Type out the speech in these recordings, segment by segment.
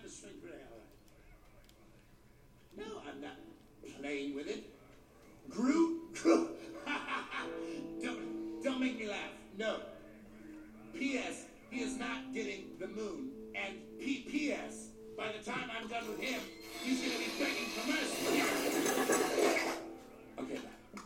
the string play, all right. No, I'm not playing with it. Groot? Don't make me laugh. No. P.S. He is not getting the moon. And P.P.S. By the time I'm done with him, he's going to be begging for mercy. Okay, bye.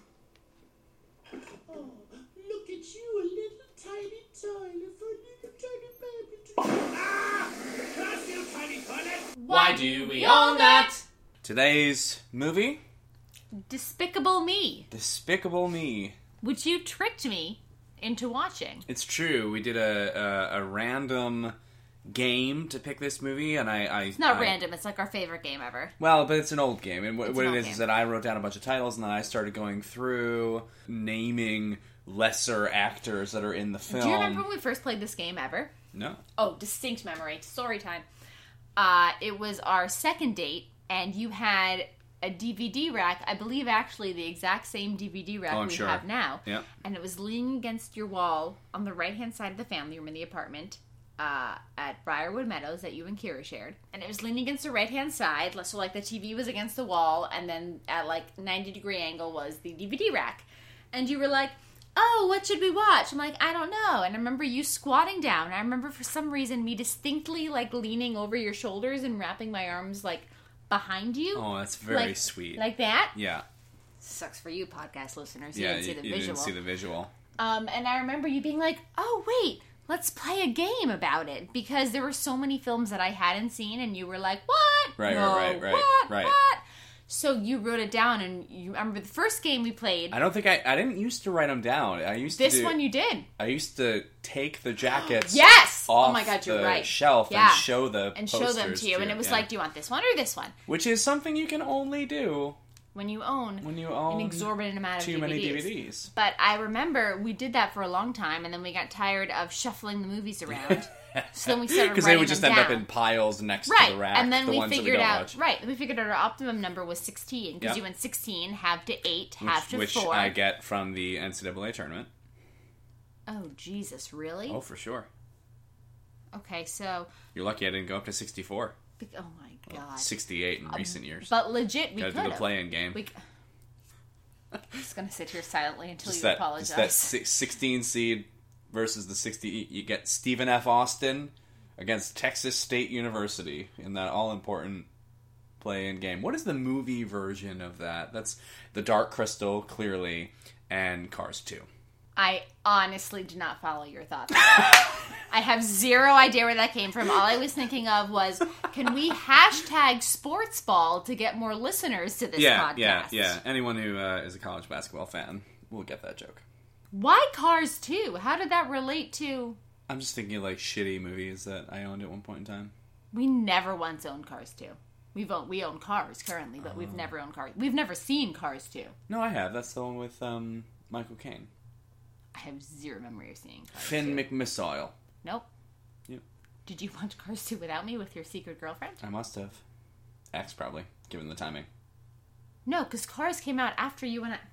Oh, look at you, a little tiny toilet for a little tiny baby to... Ah! That's you, tiny toilet! Why do we own that? Today's movie, Despicable Me, Despicable Me. which you tricked me into watching. It's true. We did a random game to pick this movie, and It's not random. It's like our favorite game ever. Well, but it's an old game, and what an it old is game. that I wrote down a bunch of titles, and then I started going through naming lesser actors that are in the film. Do you remember when we first played this game ever? No. Oh, distinct memory. Story time. It was our second date, and you had a DVD rack. I believe actually the exact same DVD rack I'm we sure. have now. Yeah. And it was leaning against your wall on the right-hand side of the family room in the apartment at Briarwood Meadows that you and Kira shared. And it was leaning against the right-hand side, so like the TV was against the wall, and then at like 90-degree angle was the DVD rack. And you were like, oh, what should we watch? I'm like, I don't know. And I remember you squatting down. And I remember for some reason me distinctly like leaning over your shoulders and wrapping my arms like behind you. Oh, that's very Like- sweet. Like that. Yeah. Sucks for you podcast listeners. You Yeah, didn't see the you visual. didn't see the visual. And I remember you being like, oh, wait, let's play a game about it. Because there were so many films that I hadn't seen, and you were like, what? Right, No, right. What? So you wrote it down, and you remember the first game we played. I don't think I didn't used to write them down. I used This to one you did. I used to take the jackets Yes! off Oh my God, you're the right. shelf Yeah. and show the And show them posters to you. And it was like, do you want this one or this one? which is something you can only do When you own an an exorbitant amount of too DVDs. many DVDs. But I remember we did that for a long time, and then we got tired of shuffling the movies around. So then we started Because writing they would just them end up down. in piles next Right, to the rack. and then the we ones that figured don't out watch. right. We figured out our optimum number was 16 because Yep. you went 16, half to 8, half to which 4. I get from the NCAA tournament. Oh Jesus, really? Oh, for sure. Okay, so You're lucky I didn't go up to 64. oh my God, 68 in recent years. but legit, we Gotta could do the play-in game. I'm just gonna sit here silently until Just you that, apologize. just that 16 seed versus the 60. You get Stephen F. Austin against Texas State University in that all-important play-in game. What is the movie version of that? That's The Dark Crystal, clearly, and Cars 2. I honestly did not follow your thoughts. I have zero idea where that came from. All I was thinking of was, can we hashtag sports ball to get more listeners to this podcast? Yeah. Anyone who is a college basketball fan will get that joke. Why Cars 2? How did that relate to... I'm just thinking of, like, shitty movies that I owned at one point in time. We never once owned Cars 2. We own Cars currently, but we've never owned Cars. We've never seen Cars 2. No, I have. That's the one with Michael Caine. I have zero memory of seeing Cars Finn 2. McMissile. Nope. Yep. Did you watch Cars 2 without me with your secret girlfriend? I must have. X, probably, given the timing. No, because Cars came out after you and I...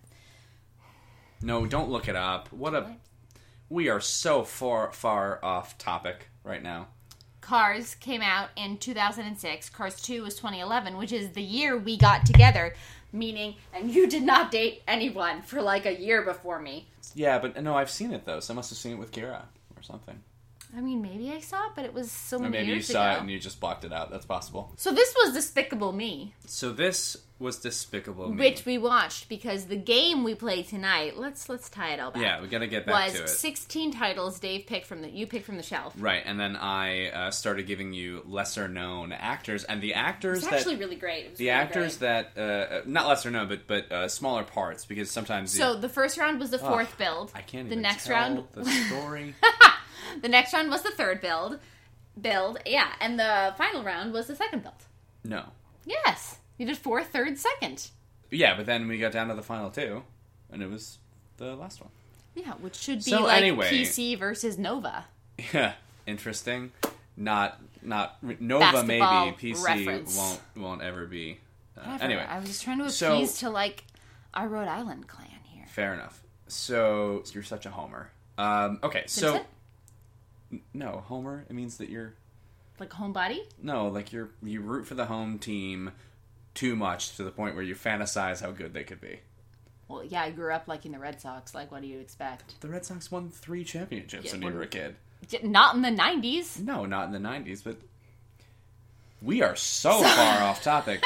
No, don't look it up. We are so far off topic right now. Cars came out in 2006. Cars 2 was 2011, which is the year we got together. Meaning, and you did not date anyone for like a year before me. Yeah, but no, I've seen it though, so I must have seen it with Kira or something. I mean, maybe I saw it, but it was so Or many maybe you years saw ago. it and you just blocked it out. That's possible. So this was Despicable Me, So this was Despicable Me. which we watched because the game we played tonight. Let's tie it all back. Yeah, we gotta get back was to it. 16 titles Dave picked from you picked from the shelf. Right, and then I started giving you lesser known actors, and the actors It's that actually really great. It was the really actors great. that not lesser known, but smaller parts, because sometimes So the first round was the fourth build. I can't The even next tell round. the story. The next round was the third build, yeah, and the final round was the second build. No. Yes, you did fourth, third, second. Yeah, but then we got down to the final two, and it was the last one. Yeah, which should be So like anyway. PC versus Nova. Yeah, interesting. Not Nova Basketball maybe. PC reference. won't ever be. Whatever. Anyway, I was just trying to appease so- to like our Rhode Island clan here. fair enough. So you're such a homer. Okay, so Vincent? no, homer. It means that you're Like a homebody? No, like you root for the home team too much to the point where you fantasize how good they could be. Well, yeah, I grew up liking the Red Sox. Like, what do you expect? The Red Sox won 3 championships when you were a kid. Not in the 90s. No, not in the 90s, but we are so far off topic.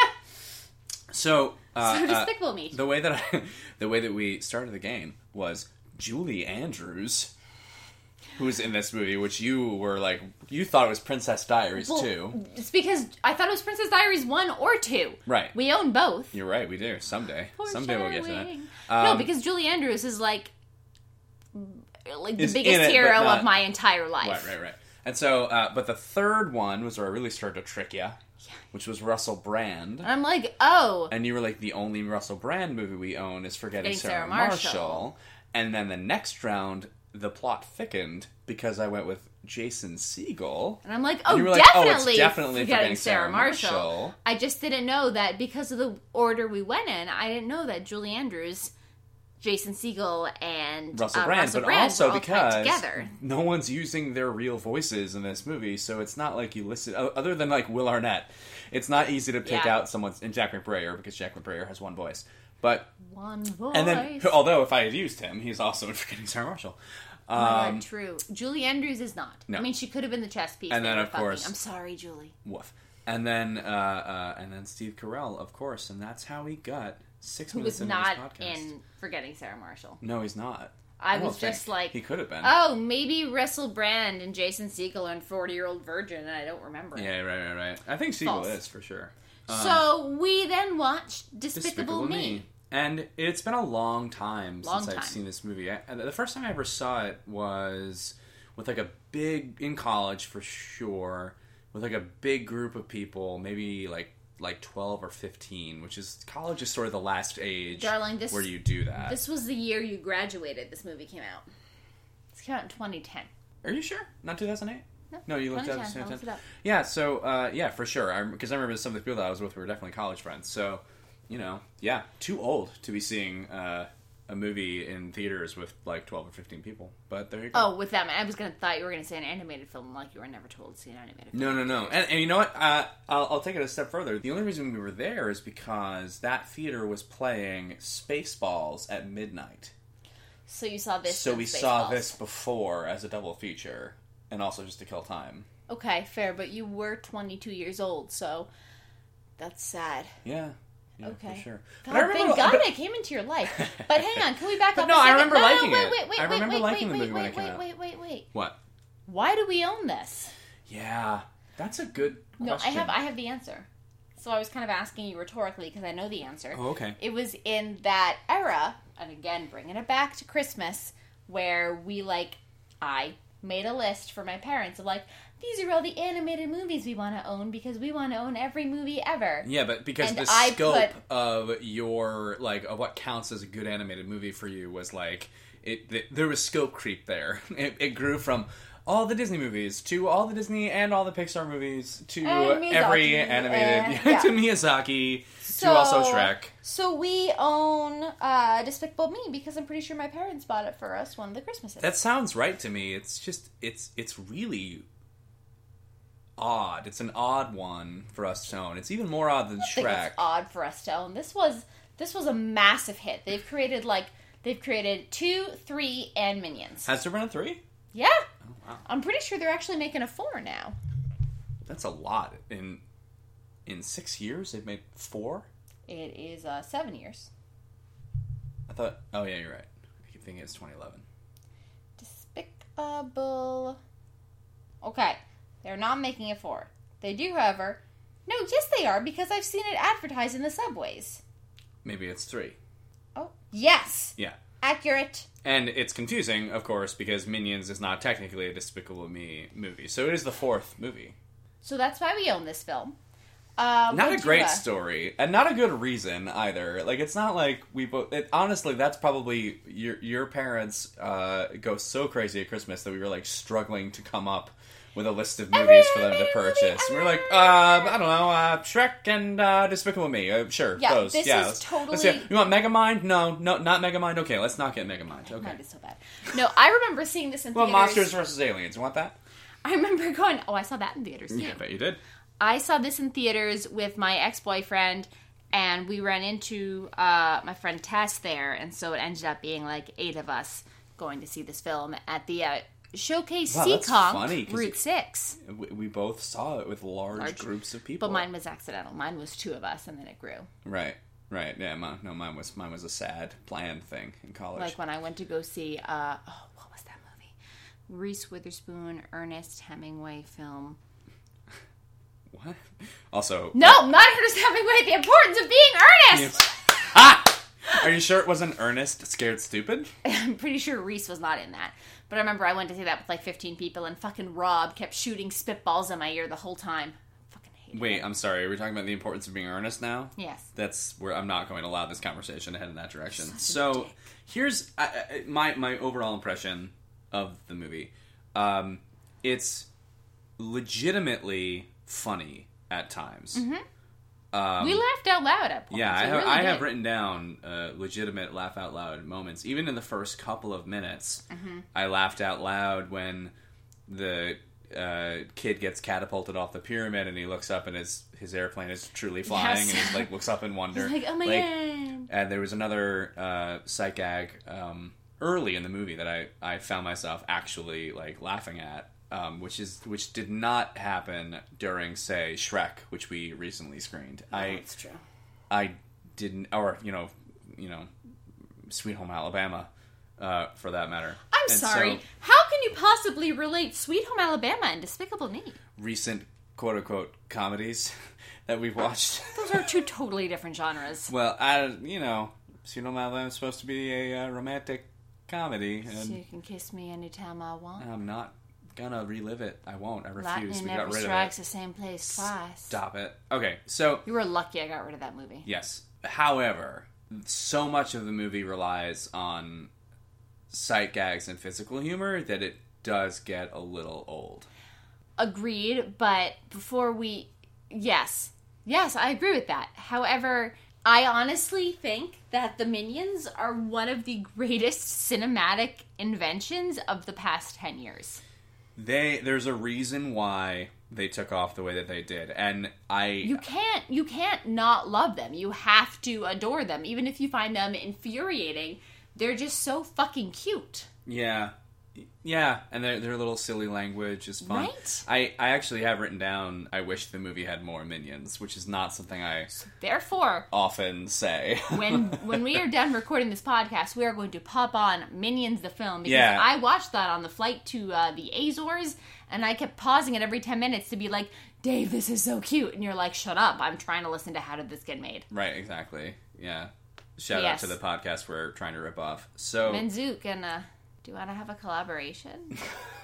So Despicable Me. The way that we started the game was Julie Andrews, who was in this movie, which you were like, you thought it was Princess Diaries 2. It's because I thought it was Princess Diaries 1 or 2. Right. We own both. You're right, we do. Someday we'll get to that. No, because Julie Andrews is like the Is biggest in it, hero but not- of my entire life. Right. And so, but the third one was where I really started to trick you, which was Russell Brand. And I'm like, oh. And you were like, the only Russell Brand movie we own is Forgetting Sarah Marshall. Marshall. And then the next round, the plot thickened because I went with Jason Segel. And I'm like, And oh, you were like, definitely, it's definitely Forgetting Sarah Marshall. Marshall. I just didn't know that because of the order we went in, I didn't know that Julie Andrews, Jason Segel, and Russell Brand, but Brand also were all tied because together. no one's using their real voices in this movie, so it's not like you listen, other than like Will Arnett, it's not easy to pick out someone's, and Jack McBrayer, because Jack McBrayer has one voice. But one voice. and then, although if I had used him, he's also in Forgetting Sarah Marshall. Oh my God, true. Julie Andrews is not. No. I mean, she could have been the chess piece. And then, of fucking. course, I'm sorry, Julie. Woof. And then Steve Carell, of course, and that's how he got 6 Who minutes was into not this podcast. in Forgetting Sarah Marshall. No, he's not. I don't was just think like, he could have been. oh, maybe Russell Brand and Jason Segel and 40-Year-Old Virgin, and I don't remember it. Yeah, right. I think Segel False. is for sure. So we then watched Despicable Me. And it's been a long time since Long I've time. seen this movie. The first time I ever saw it was with like a big, in college for sure, with like a big group of people, maybe like 12 or 15, which is, college is sort of the last age, Darling, where you do that. This was the year you graduated. This movie came out. This came out in 2010. Are you sure? Not 2008? No, you looked 2010. up. I looked it up. Yeah, so, yeah, for sure. Because I remember some of the people that I was with were definitely college friends. So, you know, yeah, too old to be seeing a movie in theaters with like 12 or 15 people. But there you go. Oh, with them. I thought you were going to say an animated film, like you were never told to see an animated film. No. And you know what? I'll take it a step further. The only reason we were there is because that theater was playing Spaceballs at midnight. So you saw this. So and we saw Spaceballs. this before as a double feature, and also just to kill time. Okay, fair, but you were 22 years old, so that's sad. Yeah, Okay. for sure. God, But I remember, thank God I came into your life. But hang on, can we back But up no, a I second? remember liking it. Wait, I remember liking the movie when it came out. Wait. What? Why do we own this? Yeah, that's a good No, question. I have the answer. So I was kind of asking you rhetorically because I know the answer. Oh, okay. It was in that era, and again, bringing it back to Christmas, where I made a list for my parents of these are all the animated movies we want to own because we want to own every movie ever. Yeah, but because And the I scope of your of what counts as a good animated movie for you was there was scope creep there. It grew from all the Disney movies to all the Disney and all the Pixar movies to And every Miyazaki, animated yeah. to Miyazaki to also Shrek. So we own Despicable Me because I'm pretty sure my parents bought it for us one of the Christmases. That sounds right to me. It's just it's really odd. It's an odd one for us to own. It's even more odd than I think Shrek. it's odd for us to own. This was a massive hit. They've created 2, 3, and Minions. Has there been a 3? Yeah. Oh, wow. I'm pretty sure they're actually making a 4 now. That's a lot. In 6 years, they've made 4? It is 7 years. I thought... Oh, yeah, you're right. I keep thinking it's 2011. Despicable. Okay. They're not making a 4. They do, however... No, yes they are, because I've seen it advertised in the subways. Maybe it's 3. Oh, yes! Yeah. Accurate. And it's confusing, of course, because Minions is not technically a Despicable Me movie. So it is the 4th movie. So that's why we own this film. Not a great story, and not a good reason either. It's not like we both... honestly, that's probably... Your parents go so crazy at Christmas that we were, struggling to come up with a list of movies for them to purchase. And we're I don't know, Shrek and Despicable Me. Sure, Yeah, those. this yeah, is totally... Let's see. You want Megamind? No, not Megamind. Okay, let's not get Megamind. Okay. Mine is so bad. No, I remember seeing this in Well, theaters. Monsters vs. Aliens. You want that? I remember going, I saw that in theaters too. Yeah, I bet you did. I saw this in theaters with my ex-boyfriend, and we ran into my friend Tess there, and so it ended up being like 8 of us going to see this film at the Showcase That's funny, Seekonk 'cause Route 6. We both saw it with large groups of people. But mine was accidental. Mine was 2 of us, and then it grew. Right. Yeah, mine was a sad, planned thing in college. Like when I went to go see, what was that movie? Reese Witherspoon, Ernest Hemingway film. What? Also... No, not Ernest Hemingway, The Importance of Being Earnest! Are you sure it wasn't Ernest Scared Stupid? I'm pretty sure Reese was not in that. But I remember I went to see that with like 15 people, and fucking Rob kept shooting spitballs in my ear the whole time. Fucking hate Wait, it. I'm sorry. Are we talking about the importance of being earnest now? Yes. That's where I'm not going to allow this conversation to head in that direction. Such a So dick. here's my overall impression of the movie. It's legitimately funny at times. Mm-hmm. We laughed out loud at points. Yeah, We really I did. have written down legitimate laugh out loud moments. Even in the first couple of minutes, I laughed out loud when the kid gets catapulted off the pyramid and he looks up and his airplane is truly flying Yes. and he like looks up in wonder. He's like, oh my god. And there was another sight gag early in the movie that I found myself actually like laughing at. Which did not happen during, say, Shrek, which we recently screened. That's true. I didn't, or Sweet Home Alabama, for that matter. I'm And sorry. so, How can you possibly relate Sweet Home Alabama and Despicable Me? recent quote unquote comedies that we've watched. Those are 2 totally different genres. Well, Sweet Home Alabama is supposed to be a romantic comedy, So and you can kiss me anytime I want. I'm not gonna relive it. I won't. I refuse. Lightning We got never rid of strikes it. the same place twice. Stop it. Okay, so You were lucky I got rid of that movie. yes. However, so much of the movie relies on sight gags and physical humor that it does get a little old. Agreed, but before we... Yes, I agree with that. However, I honestly think that the Minions are one of the greatest cinematic inventions of the past 10 years. There's a reason why they took off the way that they did, and You can't not love them. You have to adore them. Even if you find them infuriating, they're just so fucking cute. Yeah, and their little silly language is fun. Right? I actually have written down, I wish the movie had more minions, which is not something I Therefore, often say. when we are done recording this podcast, we are going to pop on Minions the film, because Yeah. I watched that on the flight to the Azores, and I kept pausing it every 10 minutes to be like, Dave, this is so cute. And you're like, shut up. I'm trying to listen to How Did This Get Made? Right, exactly. Yeah. Shout out Yes. to the podcast we're trying to rip off. So, Menzook and do you want to have a collaboration?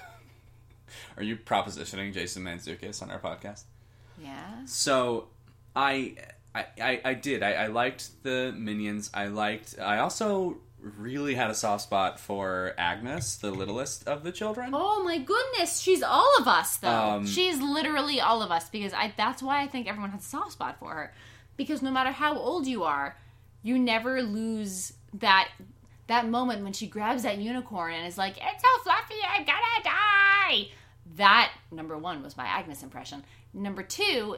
are you propositioning Jason Mantzoukas on our podcast? Yeah. So, I did. I liked the Minions. I also really had a soft spot for Agnes, the littlest of the children. Oh my goodness, she's all of us though. Um, She's literally all of us, because that's why I think everyone has a soft spot for her. Because no matter how old you are, you never lose that moment when she grabs that unicorn and is like, it's so fluffy, I'm gonna die. That, number 1, was my Agnes impression. Number 2,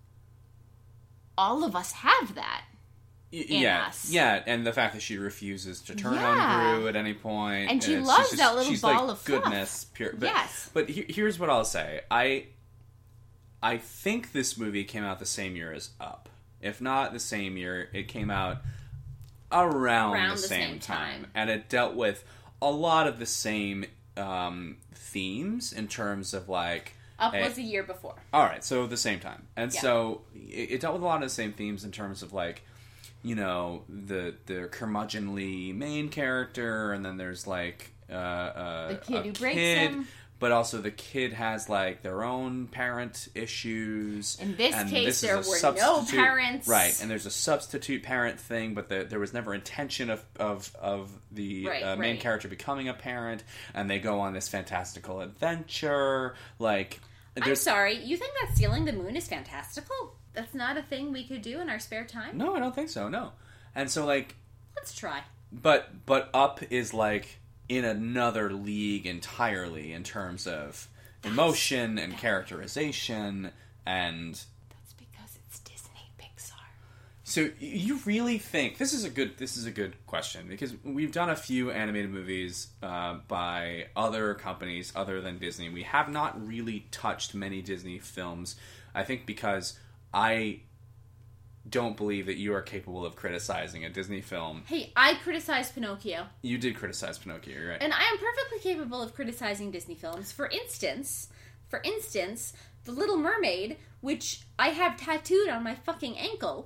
all of us have that. Yeah, us. yeah, and the fact that she refuses to turn Yeah. on Gru at any point, And she it's loves just- that little she's ball like of fluff. goodness, pure. But, Yes. but here's what I'll say: I think this movie came out the same year as Up. If not the same year, it came out around the same time, and it dealt with a lot of the same themes in terms of like. Up was a year before. All right, so the same time, and Yeah. so it dealt with a lot of the same themes in terms of like, you know, the curmudgeonly main character, and then there's like The kid a who breaks kid, him. but also the kid has like their own parent issues. In this and case, this is there a were no substitute- parents. right? And there's a substitute parent thing, but there was never intention of the main Right. character becoming a parent, and they go on this fantastical adventure, like. I'm sorry, you think that stealing the moon is fantastical? That's not a thing we could do in our spare time? No, I don't think so. No, and so like, Let's try. but Up is like in another league entirely in terms of emotion and characterization and... That's because it's Disney Pixar. So you really think this is a good question, because we've done a few animated movies by other companies other than Disney. We have not really touched many Disney films, I think, because I don't believe that you are capable of criticizing a Disney film. Hey, I criticized Pinocchio. You did criticize Pinocchio, you're right. And I am perfectly capable of criticizing Disney films. For instance, The Little Mermaid, which I have tattooed on my fucking ankle.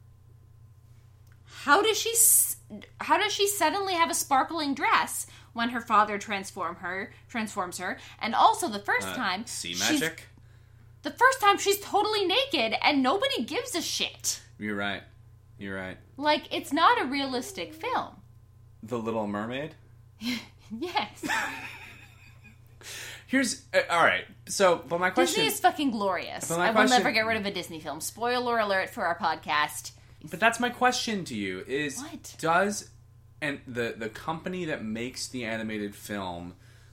How does she suddenly have a sparkling dress when her father transforms her? And also the first time sea magic. The first time she's totally naked and nobody gives a shit. You're right. Like, it's not a realistic film. The Little Mermaid? Yes. Here's all right. So, but my question Disney is fucking glorious. I will never get rid of a Disney film. Spoiler alert for our podcast. But that's my question to you: is What? does and the company that makes the animated film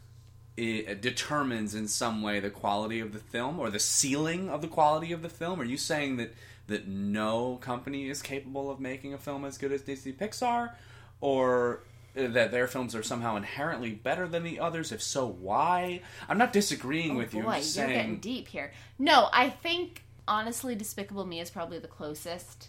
it determines in some way the quality of the film or the ceiling of the quality of the film? Are you saying that no company is capable of making a film as good as Disney Pixar, or that their films are somehow inherently better than the others? If so, why? I'm not disagreeing with you. Boy, I'm just you're saying... getting deep here. No, I think, honestly, Despicable Me is probably the closest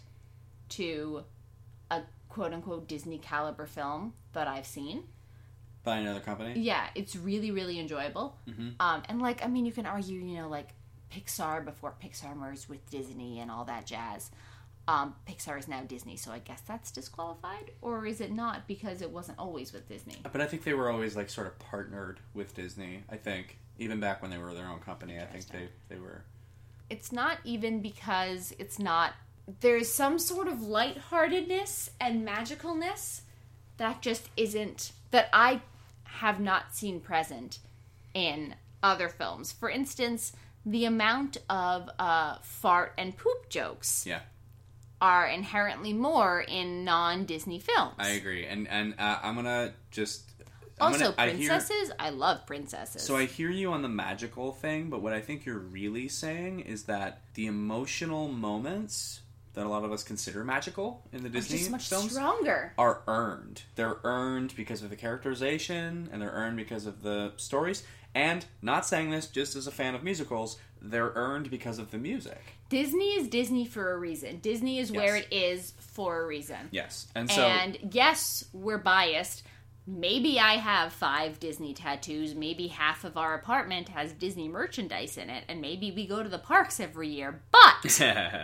to a quote-unquote Disney caliber film that I've seen. By another company? Yeah, it's really, really enjoyable. Mm-hmm. And, like, I mean, you can argue, like, Pixar before Pixar merged with Disney and all that jazz. Pixar is now Disney, so I guess that's disqualified? Or is it not, because it wasn't always with Disney? But I think they were always, like, sort of partnered with Disney, I think. Even back when they were their own company, I think they were... It's not even because it's not... There's some sort of lightheartedness and magicalness that just isn't... that I have not seen present in other films. For instance, the amount of fart and poop jokes are inherently more in non-Disney films. I agree. And I'm going to just... princesses? I love princesses. So I hear you on the magical thing, but what I think you're really saying is that the emotional moments that a lot of us consider magical in the Disney just much films stronger. Are earned. They're earned because of the characterization, and they're earned because of the stories. And, not saying this just as a fan of musicals, they're earned because of the music. Disney is Disney for a reason. Disney is where it is for a reason. Yes. And yes, we're biased. Maybe I have 5 Disney tattoos. Maybe half of our apartment has Disney merchandise in it. And maybe we go to the parks every year. But...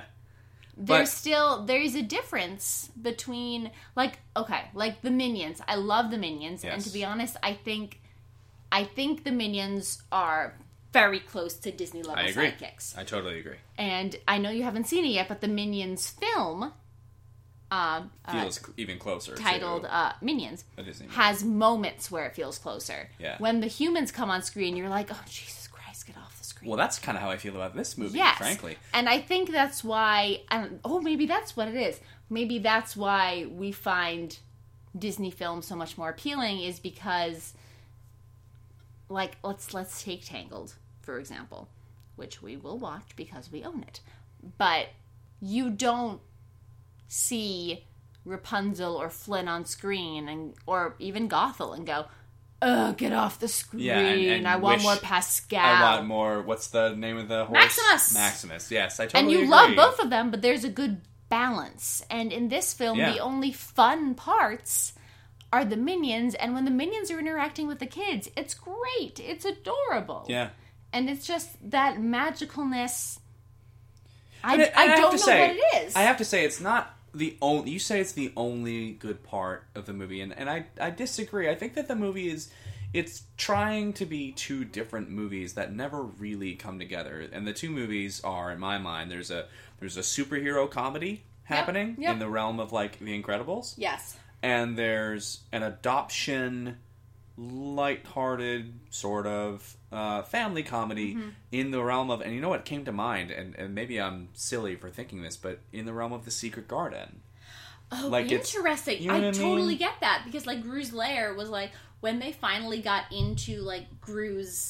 there's a difference between, like the Minions. I love the Minions, and to be honest, I think the Minions are very close to Disney level sidekicks. I totally agree. And I know you haven't seen it yet, but the Minions film feels even closer. Titled Minions Disney has moments where it feels closer. Yeah. When the humans come on screen, you're like, oh Jesus Christ, get off the screen. Well, that's kind of how I feel about this movie, frankly. And I think that's why... maybe that's what it is. Maybe that's why we find Disney films so much more appealing, is because... Like, let's take Tangled, for example, which we will watch because we own it. But you don't see Rapunzel or Flynn on screen, or even Gothel, and go... Ugh, get off the screen. Yeah, and I want more Pascal. I want more... What's the name of the horse? Maximus, yes. I totally agree. And you love both of them, but there's a good balance. And in this film, the only fun parts are the Minions. And when the Minions are interacting with the kids, it's great. It's adorable. Yeah. And it's just that magicalness. I don't know what it is. I have to say, it's not... You say it's the only good part of the movie, and I disagree. I think that the movie it's trying to be 2 different movies that never really come together. And the 2 movies are, in my mind, there's a superhero comedy happening in the realm of, like, The Incredibles. Yes. And there's an adoption, lighthearted sort of family comedy in the realm of, and you know what came to mind, and maybe I'm silly for thinking this, but in the realm of The Secret Garden. Oh, like interesting. I totally get that, because, like, Gru's lair was, like, when they finally got into, like, Gru's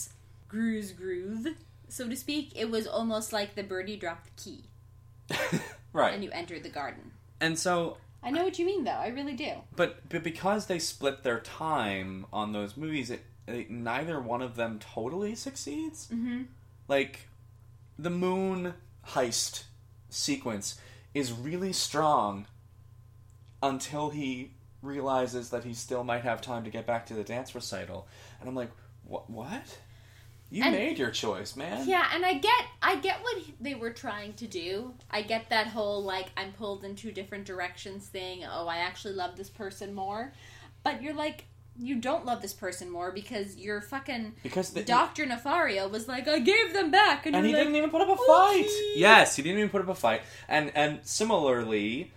Gru's groove, so to speak. It was almost like the birdie dropped the key. Right. And you entered the garden. And so... I know what you mean, though. I really do. But because they split their time on those movies, neither one of them totally succeeds. Mm-hmm. Like, the moon heist sequence is really strong until he realizes that he still might have time to get back to the dance recital. And I'm like, what? You made your choice, man. Yeah, and I get what they were trying to do. I get that whole, like, I'm pulled in two different directions thing. Oh, I actually love this person more. But you're like, you don't love this person more because you're fucking... Dr. Nefario was like, I gave them back. And he didn't even put up a fight. Yes, he didn't even put up a fight. And similarly,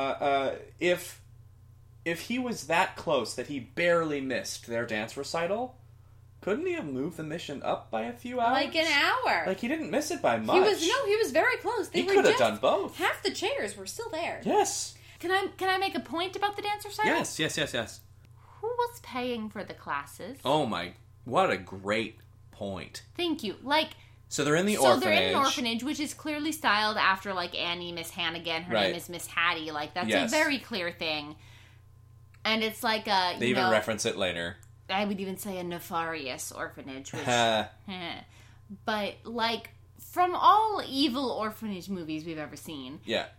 if he was that close that he barely missed their dance recital... Couldn't he have moved the mission up by a few hours? Like an hour. Like, he didn't miss it by much. He was very close. He could have done both. Half the chairs were still there. Yes. Can I make a point about the dance recital? Yes. Who was paying for the classes? Oh my, what a great point. Thank you. Like... So they're in the orphanage. So they're in an orphanage, which is clearly styled after, like, Annie, Miss Hannigan. Her name is Miss Hattie. Like, that's a very clear thing. And it's like a, They even reference it later. I would even say a nefarious orphanage, which, but like from all evil orphanage movies we've ever seen,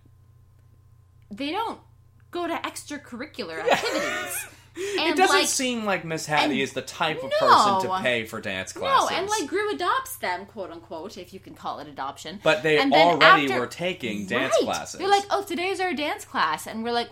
they don't go to extracurricular activities. And it doesn't seem like Miss Hattie is the type of person to pay for dance classes. No, and like Gru adopts them, quote unquote, if you can call it adoption. But they already were taking dance classes. They're like, oh, today's our dance class. And we're like,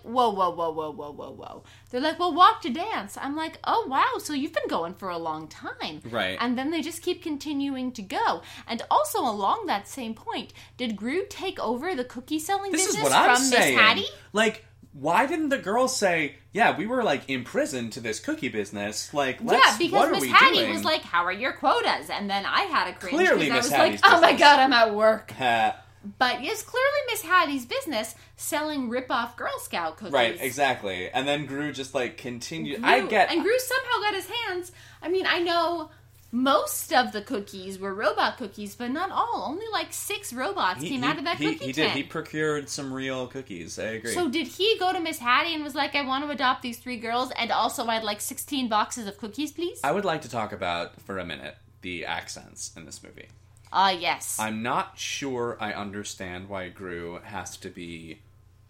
whoa. They're like, well, walk to dance. I'm like, oh, wow, so you've been going for a long time. Right. And then they just keep continuing to go. And also along that same point, did Gru take over the cookie selling business from Miss Hattie? Like, why didn't the girl say, yeah, we were, like, imprisoned to this cookie business. Like, because Miss Hattie was like, how are your quotas? And then I had a cringe. Clearly Miss Hattie's business. Oh my god, I'm at work. But yes, clearly Miss Hattie's business selling rip-off Girl Scout cookies. Right, exactly. And then Gru just, like, continued. And Gru somehow got his hands. I mean, I know... Most of the cookies were robot cookies, but not all. Only like 6 robots came out of that cookie tin. He did. He procured some real cookies. I agree. So did he go to Miss Hattie and was like, I want to adopt these 3 girls, and also I'd like 16 boxes of cookies, please? I would like to talk about, for a minute, the accents in this movie. Yes. I'm not sure I understand why Gru has to be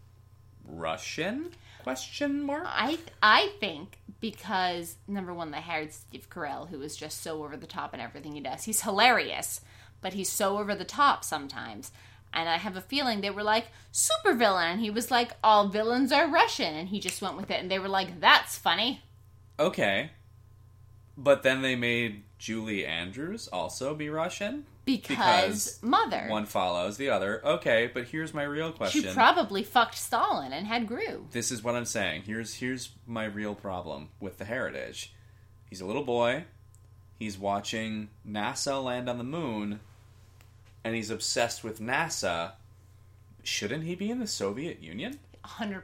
Russian? Question mark? I think because, number one, they hired Steve Carell, who is just so over the top in everything he does. He's hilarious, but he's so over the top sometimes. And I have a feeling they were like, supervillain. And he was like, all villains are Russian. And he just went with it. And they were like, that's funny. Okay. But then they made Julie Andrews also be Russian? Because mother. One follows the other. Okay, but here's my real question. She probably fucked Stalin and had Gru. This is what I'm saying. Here's my real problem with the heritage. He's a little boy. He's watching NASA land on the moon. And he's obsessed with NASA. Shouldn't he be in the Soviet Union? 100%.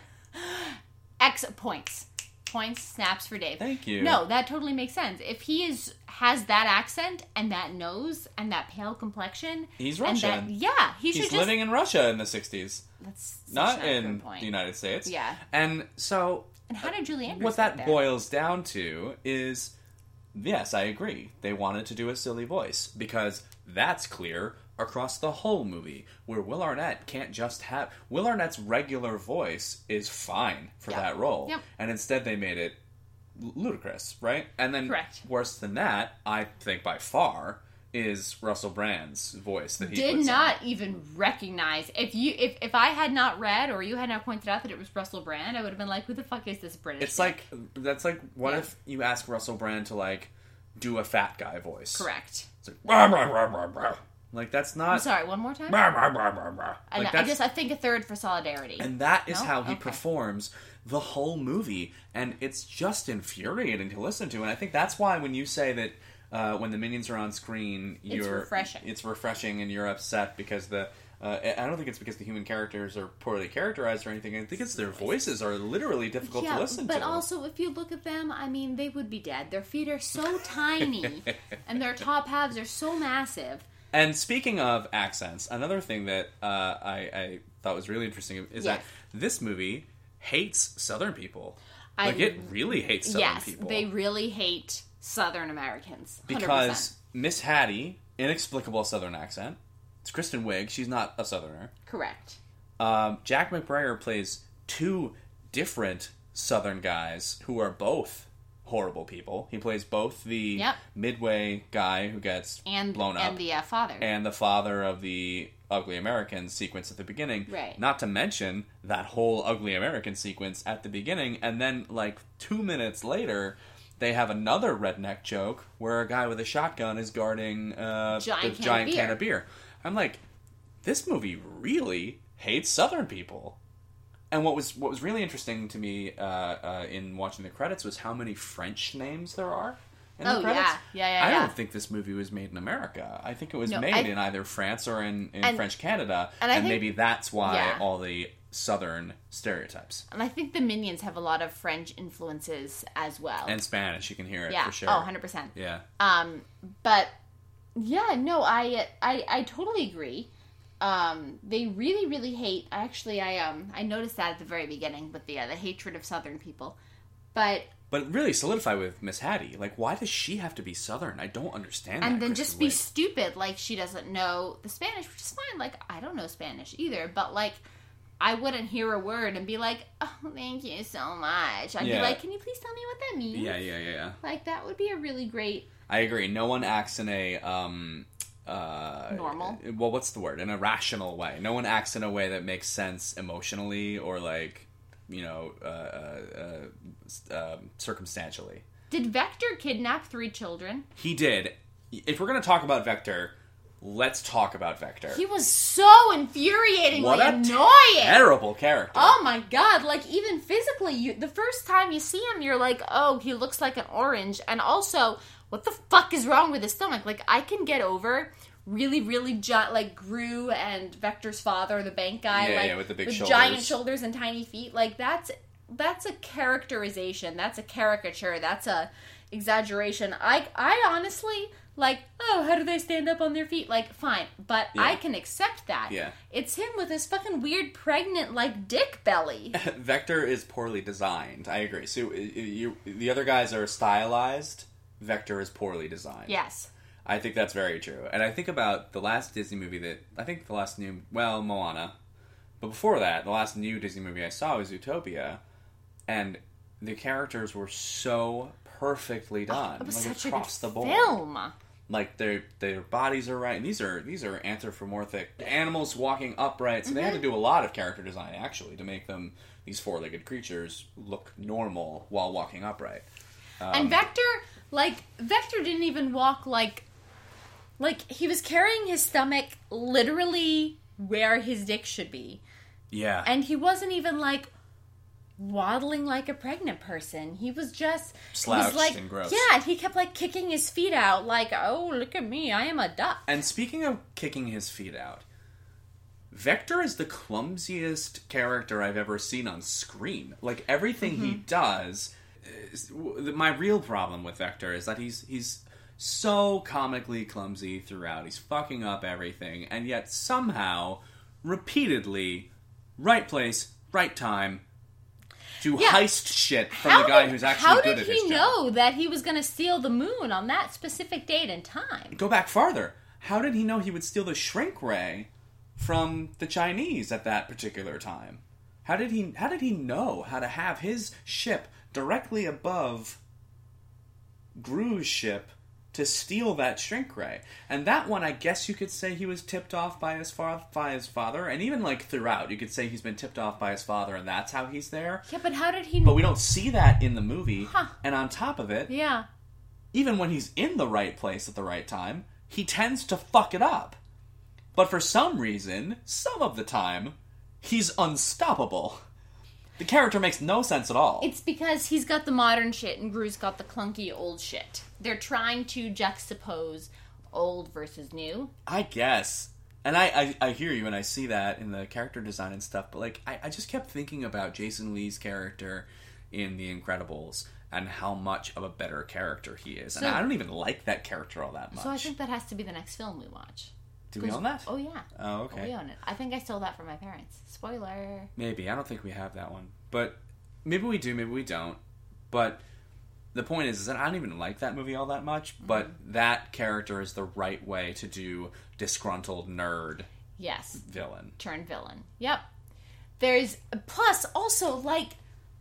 X points. Points, snaps for Dave. Thank you. No, that totally makes sense. If he has that accent and that nose and that pale complexion, he's Russian. He's living in Russia in the 60s. That's not in the United States. Yeah. And so, and how did Julie Andrews what that boils down to is, yes, I agree. They wanted to do a silly voice because that's clear across the whole movie, where Will Arnett can't just have... Will Arnett's regular voice is fine for that role. Yep. And instead they made it ludicrous, right? And then, correct. Worse than that, I think by far, is Russell Brand's voice that he did not even recognize. If I had not read, or you had not pointed out that it was Russell Brand, I would have been like, who the fuck is this British It's dick? That's like, what if you ask Russell Brand to, like, do a fat guy voice? Correct. It's like, rah, rah, rah, rah, rah. Like, that's not... I'm sorry, one more time? Like, I think a third for solidarity. And that is how he performs the whole movie. And it's just infuriating to listen to. And I think that's why when you say that when the minions are on screen, it's refreshing. It's refreshing and you're upset because the I don't think it's because the human characters are poorly characterized or anything. I think it's their voices are literally difficult to listen to. But also, if you look at them, I mean, they would be dead. Their feet are so tiny, and their top halves are so massive. And speaking of accents, another thing that I thought was really interesting is that this movie hates Southern people. It really hates Southern people. Yes, they really hate Southern Americans. 100%. Because Miss Hattie, inexplicable Southern accent. It's Kristen Wiig. She's not a Southerner. Correct. Jack McBrayer plays two different Southern guys who are both horrible people. He plays both the Midway guy who gets blown up. And the father. And the father of the Ugly American sequence at the beginning. Right. Not to mention that whole Ugly American sequence at the beginning. And then, 2 minutes later, they have another redneck joke where a guy with a shotgun is guarding the giant can of beer. I'm like, this movie really hates Southern people. And what was really interesting to me in watching the credits was how many French names there are in the credits. Yeah. I don't think this movie was made in America. I think it was made in either France or in French Canada. And maybe that's why all the Southern stereotypes. And I think the Minions have a lot of French influences as well. And Spanish, you can hear it for sure. Oh, 100%. Yeah. But yeah, no, I totally agree. They really, really hate. Actually, I noticed that at the very beginning with the hatred of Southern people, but really solidify with Miss Hattie. Why does she have to be Southern? I don't understand. And that, then Kristen just be Wiig. stupid, she doesn't know the Spanish, which is fine. I don't know Spanish either, but I wouldn't hear a word and be like, "Oh, thank you so much." I'd be like, "Can you please tell me what that means?" Yeah. That would be a really great. I agree. No one acts in a normal. Well, what's the word? In a rational way. No one acts in a way that makes sense emotionally or circumstantially. Did Vector kidnap 3 children? He did. If we're going to talk about Vector, let's talk about Vector. He was so infuriatingly annoying. Terrible character. Oh my god! Even physically, the first time you see him, you're like, "Oh, he looks like an orange." And also, what the fuck is wrong with his stomach? I can get over really, really Gru and Vector's father, the bank guy, with the big shoulders, giant shoulders and tiny feet. That's a characterization. That's a caricature. That's a exaggeration. I honestly. How do they stand up on their feet? Fine. But I can accept that. Yeah. It's him with his fucking weird pregnant, dick belly. Vector is poorly designed. I agree. So, the other guys are stylized. Vector is poorly designed. Yes. I think that's very true. And I think about the last Disney movie Moana. But before that, the last new Disney movie I saw was Zootopia. And the characters were so perfectly done. It was such across a good the board. film. Their bodies are right, and these are anthropomorphic animals walking upright. So they had to do a lot of character design actually to make them these 4-legged creatures look normal while walking upright. And Vector didn't even walk he was carrying his stomach literally where his dick should be. Yeah, and he wasn't even waddling like a pregnant person. He was just slouched and gross. Yeah, and he kept kicking his feet out "Oh, look at me, I am a duck." And speaking of kicking his feet out, Vector is the clumsiest character I've ever seen on screen. Everything he does, my real problem with Vector is that he's so comically clumsy throughout. He's fucking up everything, and yet somehow, repeatedly, right place, right time, to heist shit from the guy who's actually good at his job. How did he know that he was going to steal the moon on that specific date and time? Go back farther. How did he know he would steal the shrink ray from the Chinese at that particular time? How did he know how to have his ship directly above Gru's ship to steal that shrink ray? And that one, I guess you could say he was tipped off by his father, and even throughout, you could say he's been tipped off by his father, and that's how he's there. Yeah, but how did he know? But we don't see that in the movie. And on top of it, even when he's in the right place at the right time, he tends to fuck it up. But for some reason, some of the time, he's unstoppable. The character makes no sense at all. It's because he's got the modern shit and Gru's got the clunky old shit. They're trying to juxtapose old versus new. I guess. And I hear you, and I see that in the character design and stuff, but, like, I just kept thinking about Jason Lee's character in The Incredibles and how much of a better character he is. And I don't even like that character all that much. So I think that has to be the next film we watch. Do we own that? Oh, yeah. Oh, okay. We own it. I think I stole that from my parents. Spoiler. Maybe. I don't think we have that one. But maybe we do, maybe we don't. But the point is that I don't even like that movie all that much, but that character is the right way to do disgruntled nerd Yes. villain. Turn villain. Yep. There's... Plus, also, like,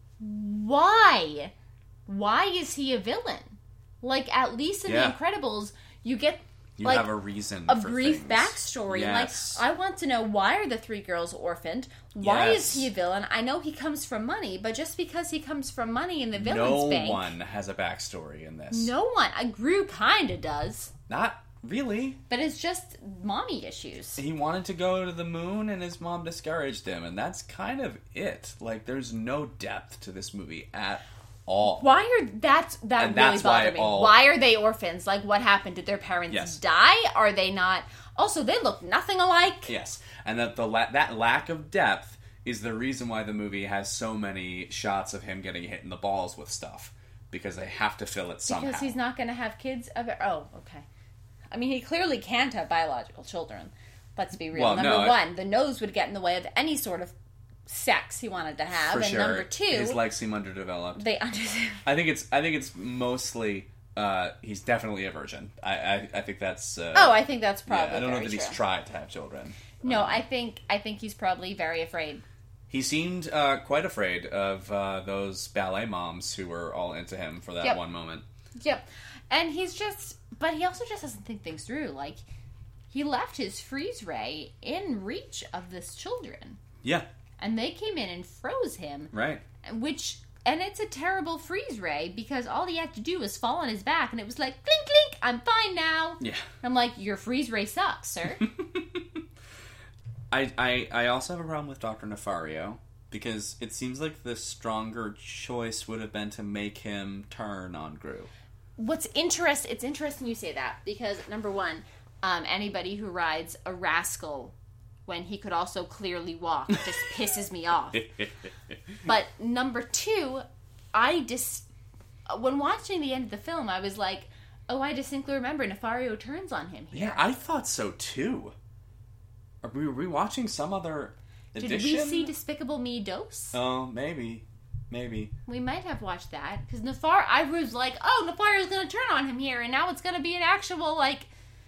why? Why is he a villain? Like, at least in The Incredibles, you get... You like, have a reason a for brief things. backstory. Yes. Like, I want to know, why are the 3 girls orphaned? Why is he a villain? I know he comes from money, but just because he comes from money in the villain's bank... No one has a backstory in this. No one. Gru kinda does. Not really. But it's just mommy issues. He wanted to go to the moon and his mom discouraged him, and that's kind of it. Like, there's no depth to this movie at all. Why are that really bothered me? Why are they orphans? Like, what happened? Did their parents die? Are they not? Also, they look nothing alike. Yes, and that that lack of depth is the reason why the movie has so many shots of him getting hit in the balls with stuff, because they have to fill it somehow. Because he's not going to have kids. Oh, okay. I mean, he clearly can't have biological children. Let's be real. Well, Number one, the nose would get in the way of any sort of sex he wanted to have, and number 2, his legs seem underdeveloped. They understand. I think it's mostly he's definitely a virgin. I think that's. I think that's probably. I don't know very that he's true. tried to have children. No, I think he's probably very afraid. He seemed quite afraid of those ballet moms who were all into him for that one moment. Yep, and but he also just doesn't think things through. Like, he left his freeze ray in reach of this children. Yeah. And they came in and froze him. Right. And it's a terrible freeze ray, because all he had to do was fall on his back, and it was like, clink, clink, I'm fine now. Yeah. And I'm like, your freeze ray sucks, sir. I also have a problem with Dr. Nefario, because it seems like the stronger choice would have been to make him turn on Gru. It's interesting you say that, because number one, anybody who rides a rascal when he could also clearly walk just pisses me off. But number 2, when watching the end of the film, I was like, oh, I distinctly remember Nefario turns on him here. Yeah, I thought so too. Were we watching some other edition? Did we see Despicable Me Dose? Oh, maybe. We might have watched that, because I was like, oh, Nefario's going to turn on him here, and now it's going to be an actual, like,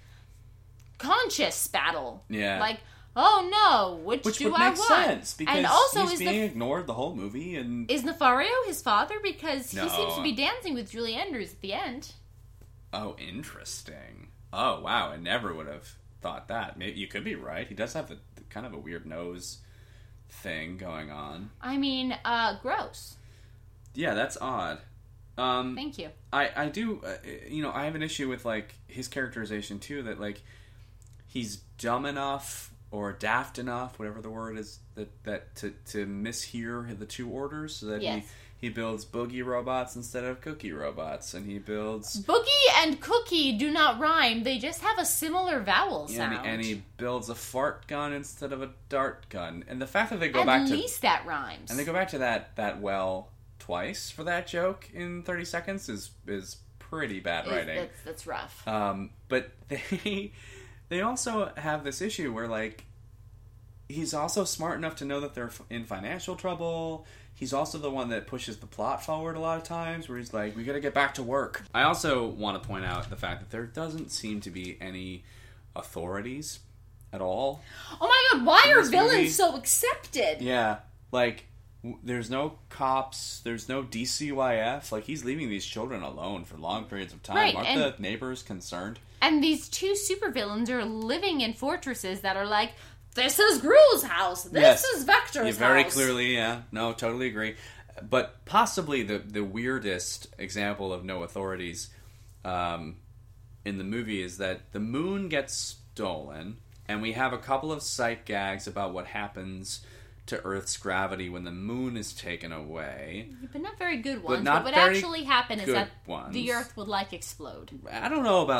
conscious battle. Yeah. Like, oh no, which do would I make want? sense, because and also, he's being ignored the whole movie. And is Nefario his father? Because No. he seems to be dancing with Julie Andrews at the end. Oh, interesting. Oh, wow, I never would have thought that. Maybe you could be right. He does have the kind of a weird nose thing going on. I mean, gross. Yeah, that's odd. Thank you. I do, I have an issue with, like, his characterization, too, that, like, he's dumb enough or daft enough, whatever the word is, that to mishear the 2 orders, so that he builds boogie robots instead of cookie robots, and he builds... Boogie and cookie do not rhyme, they just have a similar vowel sound. And he builds a fart gun instead of a dart gun. And the fact that they go back to... At least that rhymes. And they go back to that well twice for that joke in 30 seconds is pretty bad writing. That's rough. But they also have this issue where, like, he's also smart enough to know that they're in financial trouble. He's also the one that pushes the plot forward a lot of times, where he's like, we gotta get back to work. I also want to point out the fact that there doesn't seem to be any authorities at all. Oh my god, why are villains movie. so accepted? Yeah, like, there's no cops, there's no DCYF. Like, he's leaving these children alone for long periods of time. Right, Aren't the neighbors concerned? And these 2 supervillains are living in fortresses that are like, this is Gru's house, this is Vector's house. Very clearly, yeah. No, totally agree. But possibly the weirdest example of no authorities in the movie is that the moon gets stolen, and we have a couple of sight gags about what happens to Earth's gravity when the moon is taken away. But not very good ones. But not what would very actually happen is that ones. the Earth would, like, explode. I don't know about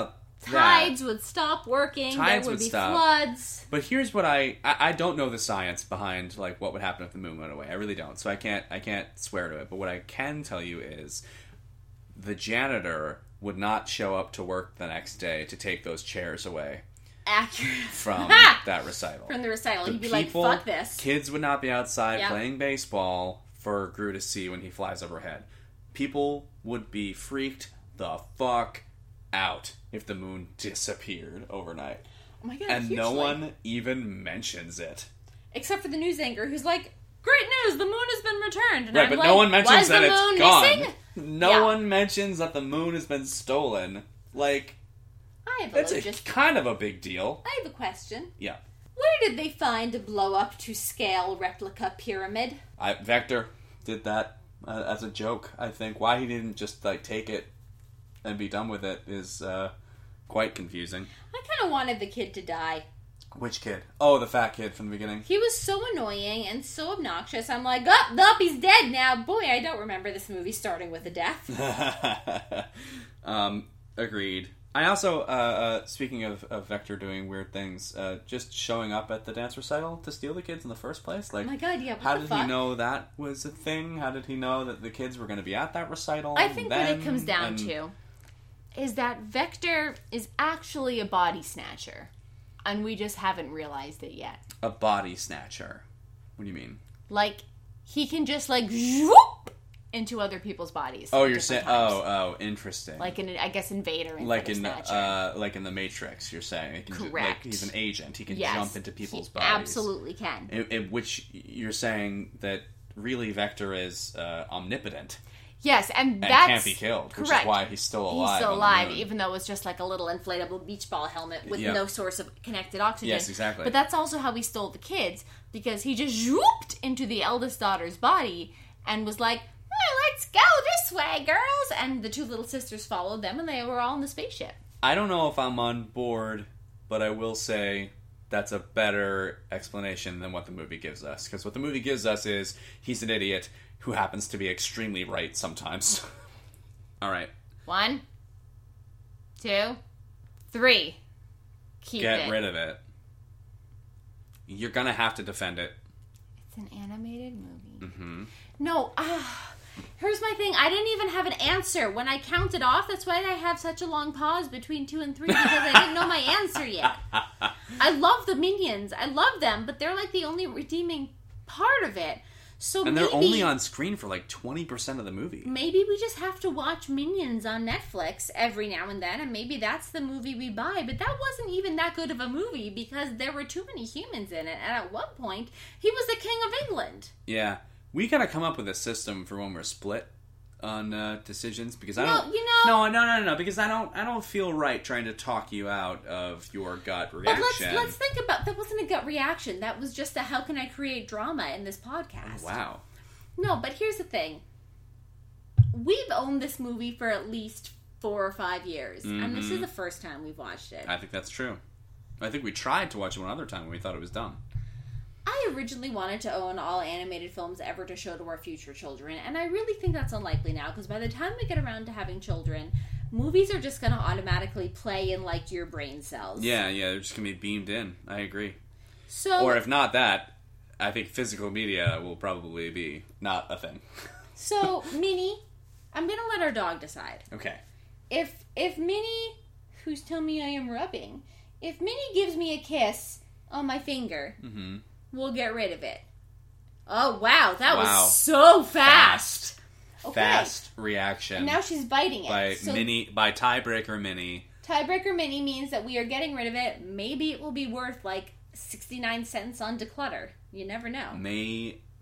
Tides would stop working. Tides there would would be stop. floods. But here's what I don't know the science behind like what would happen if the moon went away. I really don't. So I can't swear to it. But what I can tell you is the janitor would not show up to work the next day to take those chairs away Accurate. from that recital. From the recital. The He'd be like, people- fuck this. Kids would not be outside Yep. playing baseball for Gru to see when he flies overhead. People would be freaked the fuck out if the moon disappeared overnight. Oh my god, And no hugely. one even mentions it. Except for the news anchor who's like, great news, the moon has been returned. And Right, I'm but like, no one mentions was that the it's moon gone. missing? No Yeah. one mentions that the moon has been stolen. Like, I have that's kind of a big deal. I have a question. Yeah. Where did they find a blow-up-to-scale replica pyramid? Vector did that as a joke, I think. Why he didn't just, like, take it and be done with it is quite confusing. I kind of wanted the kid to die. Which kid? Oh, the fat kid from the beginning. He was so annoying and so obnoxious. I'm like, oh, he's dead now. Boy, I don't remember this movie starting with a death. Agreed. I also, speaking of Vector doing weird things, just showing up at the dance recital to steal the kids in the first place. Like, Oh my god, yeah, what how the did fuck? he know that was a thing? How did he know that the kids were going to be at that recital? I think what then? it comes down And- to is that Vector is actually a body snatcher. And we just haven't realized it yet. A body snatcher. What do you mean? Like, he can just, like, zoop into other people's bodies. Oh, at you're different saying. times. Oh, interesting. Like, I guess, Invader instead like of in Snatcher. like in the Matrix, you're saying. He can Correct. Like he's an agent. He can Yes, jump into people's he bodies. absolutely can. In which you're saying that really Vector is omnipotent. Yes, and And that's... can't be killed, which correct. is why he's still alive. He's still on the alive, moon. even though it's just like a little inflatable beach ball helmet with Yeah. no source of connected oxygen. Yes, exactly. But that's also how he stole the kids, because he just zooped into the eldest daughter's body and was like, "Oh, let's go this way, girls!" And the two little sisters followed them, and they were all in the spaceship. I don't know if I'm on board, but I will say that's a better explanation than what the movie gives us. Because what the movie gives us is he's an idiot who happens to be extremely right sometimes. All right. 1, 2, 3. Keep Get it. rid of it. You're going to have to defend it. It's an animated movie. Mm-hmm. No, here's my thing. I didn't even have an answer. When I counted off, that's why I have such a long pause between 2 and 3, because I didn't know my answer yet. I love the Minions. I love them, but they're like the only redeeming part of it. So And maybe, they're only on screen for like 20% of the movie. maybe we just have to watch Minions on Netflix every now and then, and maybe that's the movie we buy. But that wasn't even that good of a movie because there were too many humans in it, and at one point, he was the King of England. Yeah. We got to come up with a system for when we're split on decisions, because I No, don't... you know- No, because I don't feel right trying to talk you out of your gut But reaction. let's think about, that wasn't a gut reaction. That was just a how can I create drama in this podcast. Wow. No, but here's the thing. We've owned this movie for at least 4 or 5 years. And this is the first time we've watched it. I think that's true. I think we tried to watch it one other time when we thought it was done. I originally wanted to own all animated films ever to show to our future children. And I really think that's unlikely now. Because by the time we get around to having children, movies are just going to automatically play in like your brain cells. Yeah, they're just going to be beamed in. I agree. So, Or if not that, I think physical media will probably be not a thing. so Minnie, I'm going to let our dog decide. Okay. If Minnie, whose tummy I am rubbing, if Minnie gives me a kiss on my finger, we'll get rid of it. Oh, wow. That Wow. was so fast. Okay. Fast reaction. And now she's biting it. by So by tiebreaker Minnie. tiebreaker Minnie means that we are getting rid of it. Maybe it will be worth like 69 cents on Declutter. You never know. May